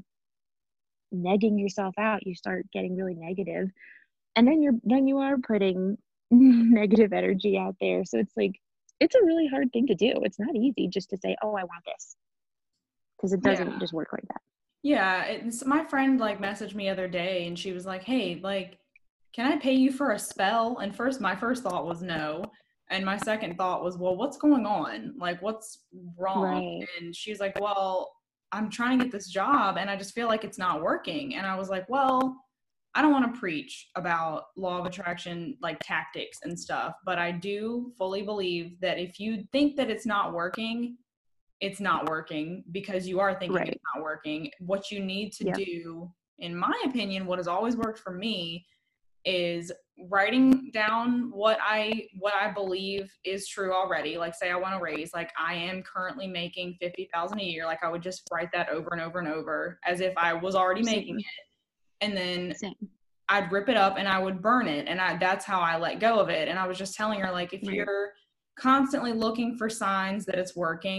[SPEAKER 3] negging yourself out. You start getting really negative, and then you're then you are putting negative energy out there. So it's like, it's a really hard thing to do. It's not easy just to say, oh, I want this, because it doesn't
[SPEAKER 2] Yeah.
[SPEAKER 3] just work like that.
[SPEAKER 2] Yeah, it's, my friend like messaged me the other day and she was like, hey, like, can I pay you for a spell? And first, my first thought was no. And my second thought was, well, what's going on? Like, what's wrong?
[SPEAKER 3] Right.
[SPEAKER 2] And she was like, well, I'm trying to get this job and I just feel like it's not working. And I was like, well, I don't want to preach about law of attraction, like tactics and stuff, but I do fully believe that if you think that it's not working, it's not working, because you are thinking
[SPEAKER 3] Right.
[SPEAKER 2] it's not working. What you need to
[SPEAKER 3] Yep.
[SPEAKER 2] do, in my opinion, what has always worked for me is writing down what I what I believe is true already. Like, say I want to raise, like I am currently making fifty thousand a year. Like I would just write that over and over and over as if I was already
[SPEAKER 3] Same.
[SPEAKER 2] making it. And then
[SPEAKER 3] Same.
[SPEAKER 2] I'd rip it up and I would burn it. And I, that's how I let go of it. And I was just telling her, like, if
[SPEAKER 3] Right.
[SPEAKER 2] you're constantly looking for signs that it's working,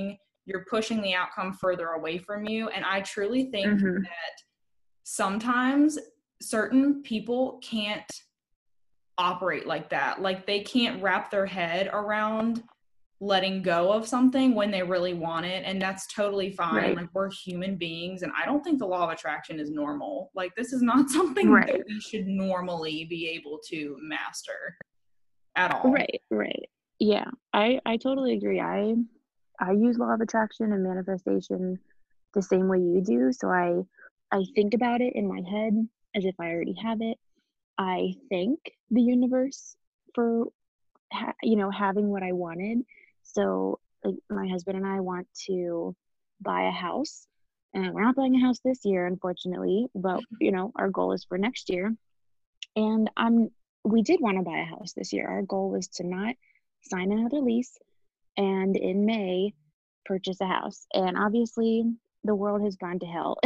[SPEAKER 2] you're pushing the outcome further away from you. And I truly think
[SPEAKER 3] Mm-hmm.
[SPEAKER 2] that sometimes certain people can't operate like that. Like they can't wrap their head around letting go of something when they really want it, and that's totally fine.
[SPEAKER 3] Right.
[SPEAKER 2] Like we're human beings, and I don't think the law of attraction is normal. Like this is not something
[SPEAKER 3] Right.
[SPEAKER 2] that we should normally be able to master at all.
[SPEAKER 3] Right, right. Yeah, I I totally agree. I I use law of attraction and manifestation the same way you do. So I I think about it in my head as if I already have it. I thank the universe for ha- you know, having what I wanted. So like my husband and I want to buy a house, and we're not buying a house this year, unfortunately, but you know, our goal is for next year. And I'm we did want to buy a house this year. Our goal was to not sign another lease and in May purchase a house. And obviously the world has gone to hell.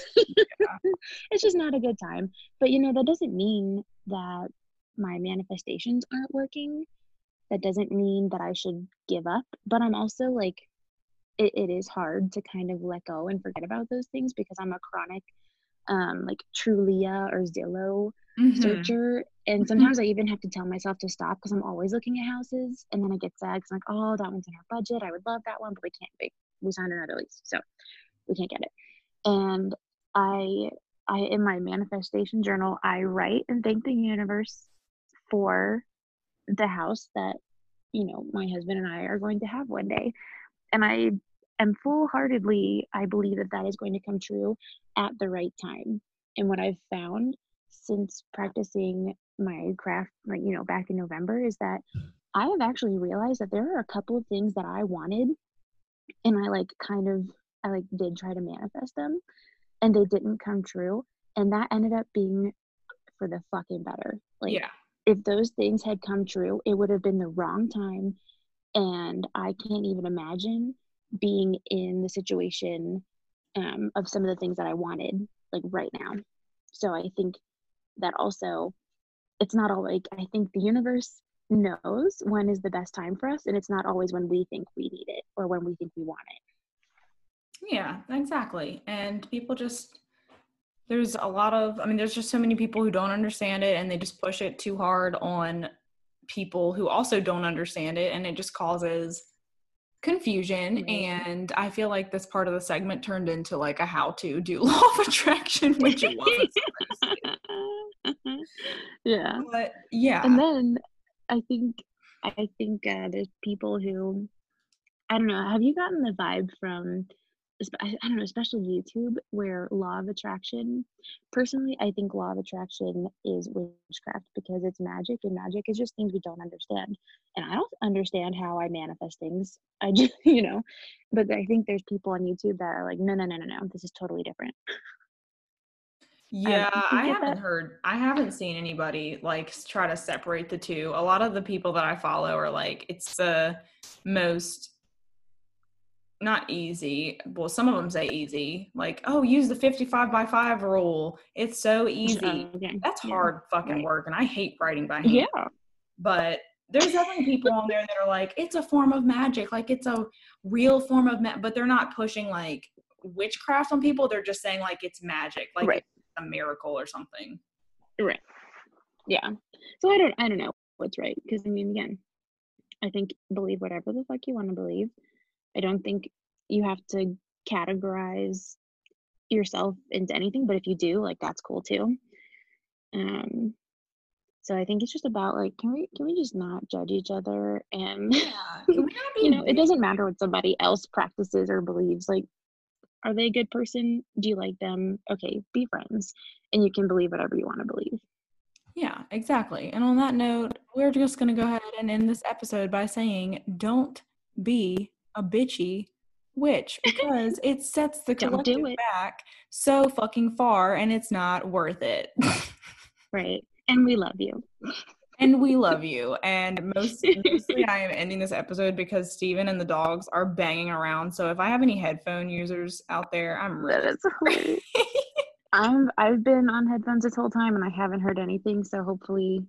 [SPEAKER 3] It's just not a good time. But you know, that doesn't mean that my manifestations aren't working. That doesn't mean that I should give up. But I'm also like, it, it is hard to kind of let go and forget about those things because I'm a chronic um like Trulia or Zillow
[SPEAKER 2] Mhm.
[SPEAKER 3] searcher, and sometimes I even have to tell myself to stop because I'm always looking at houses, and then I get sad because I'm like, oh, that one's in our budget, I would love that one, but we can't we, we signed another lease, so we can't get it. And I I in my manifestation journal, I write and thank the universe for the house that, you know, my husband and I are going to have one day. And I am full-heartedly, I believe that that is going to come true at the right time. And what I've found since practicing my craft, like, you know, back in November, is that I have actually realized that there are a couple of things that I wanted, and I like kind of, I like did try to manifest them, and they didn't come true. And that ended up being for the fucking better. Like,
[SPEAKER 2] Yeah.
[SPEAKER 3] if those things had come true, it would have been the wrong time. And I can't even imagine being in the situation um, of some of the things that I wanted, like right now. So I think that also, it's not all like, I think the universe knows when is the best time for us, and it's not always when we think we need it or when we think we want it.
[SPEAKER 2] Yeah, exactly. And people just, there's a lot of, I mean, there's just so many people who don't understand it, and they just push it too hard on people who also don't understand it, and it just causes confusion.
[SPEAKER 3] Right.
[SPEAKER 2] And I feel like this part of the segment turned into like a how to do law of attraction, which it wasn't supposed to.
[SPEAKER 3] Yeah.
[SPEAKER 2] But yeah.
[SPEAKER 3] And then I think I think uh, there's people who, I don't know, have you gotten the vibe from, I don't know, especially YouTube, where law of attraction, personally, I think law of attraction is witchcraft because it's magic, and magic is just things we don't understand. And I don't understand how I manifest things. I just, you know, but I think there's people on YouTube that are like, no, no, no, no, no, this is totally different.
[SPEAKER 2] Yeah,
[SPEAKER 3] Um,
[SPEAKER 2] I
[SPEAKER 3] you get
[SPEAKER 2] haven't
[SPEAKER 3] that?
[SPEAKER 2] heard, I haven't seen anybody like s- try to separate the two. A lot of the people that I follow are like, it's the most, not easy. Well, some of them say easy, like, oh, use the fifty-five by five rule. It's so easy.
[SPEAKER 3] Okay.
[SPEAKER 2] That's
[SPEAKER 3] Yeah.
[SPEAKER 2] hard fucking
[SPEAKER 3] Right.
[SPEAKER 2] work, and I hate writing by hand.
[SPEAKER 3] Yeah.
[SPEAKER 2] But there's definitely people on there that are like, it's a form of magic, like it's a real form of ma-, but they're not pushing like witchcraft on people. They're just saying like it's magic, like
[SPEAKER 3] Right.
[SPEAKER 2] it's a miracle or something.
[SPEAKER 3] Right. Yeah. So I don't I don't know what's right, because I mean, again, I think believe whatever the fuck you want to believe. I don't think you have to categorize yourself into anything, but if you do, like, that's cool too. Um so I think it's just about like, can we can we just not judge each other, and
[SPEAKER 2] Yeah. Can we not be
[SPEAKER 3] you know, it
[SPEAKER 2] weird?
[SPEAKER 3] doesn't matter what somebody else practices or believes. Like, are they a good person? Do you like them? Okay, be friends, and you can believe whatever you want to believe.
[SPEAKER 2] Yeah, exactly. And on that note, we're just going to go ahead and end this episode by saying, don't be a bitchy witch, because it sets the
[SPEAKER 3] Don't do
[SPEAKER 2] collective
[SPEAKER 3] it.
[SPEAKER 2] back so fucking far, and it's not worth it.
[SPEAKER 3] Right. And we love you.
[SPEAKER 2] And we love you. And most mostly I am ending this episode because Steven and the dogs are banging around. So if I have any headphone users out there, I'm really
[SPEAKER 3] That is hilarious. I'm I've been on headphones this whole time and I haven't heard anything, so hopefully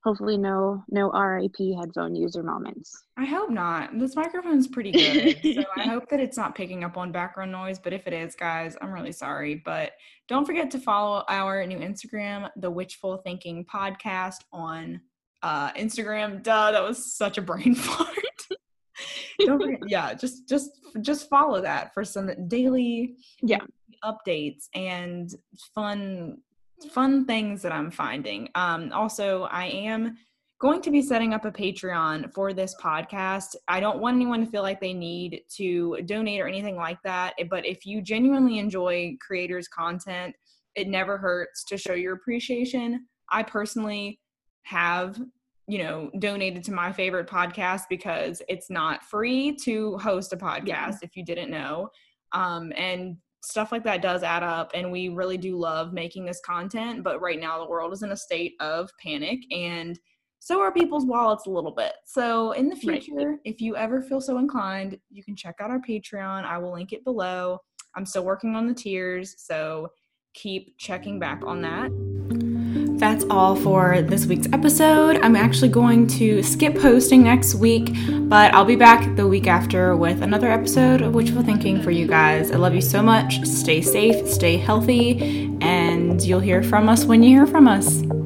[SPEAKER 3] hopefully no no R I P headphone user moments.
[SPEAKER 2] I hope not. This microphone's pretty good, so I hope that it's not picking up on background noise, but if it is, guys, I'm really sorry. But don't forget to follow our new Instagram, the Witchful Thinking Podcast, on uh, Instagram. Duh, that was such a brain fart. Don't forget, yeah, just just just follow that for some daily
[SPEAKER 3] yeah
[SPEAKER 2] updates and fun fun things that I'm finding. Um, also, I am going to be setting up a Patreon for this podcast. I don't want anyone to feel like they need to donate or anything like that. But if you genuinely enjoy creators' content, it never hurts to show your appreciation. I personally have, you know, donated to my favorite podcast because it's not free to host a podcast, yeah. if you didn't know. Um, and stuff like that does add up, and we really do love making this content. But right now the world is in a state of panic, and so are people's wallets a little bit. So in the future, right. if you ever feel so inclined, you can check out our Patreon. I will link it below. I'm still working on the tiers, so keep checking back on that. That's all for this week's episode. I'm actually going to skip posting next week, but I'll be back the week after with another episode of Witchful Thinking for you guys. I love you so much. Stay safe, stay healthy, and you'll hear from us when you hear from us.